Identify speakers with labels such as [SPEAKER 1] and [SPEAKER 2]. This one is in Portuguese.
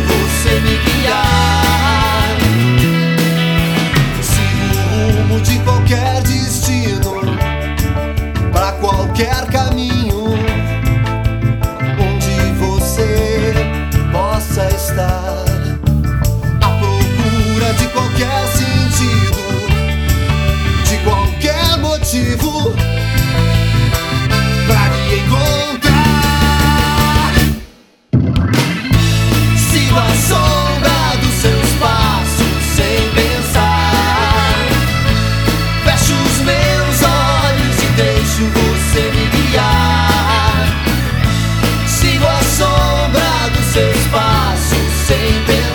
[SPEAKER 1] você me guiar.
[SPEAKER 2] Sigo o rumo de qualquer destino, pra qualquer caminho, onde você possa estar, à procura de qualquer sentido, de qualquer motivo, pra me encontrar.
[SPEAKER 1] Sigo a sombra dos seus passos sem pensar. Fecho os meus olhos e deixo você me guiar. Sigo a sombra dos seus passos sem pensar.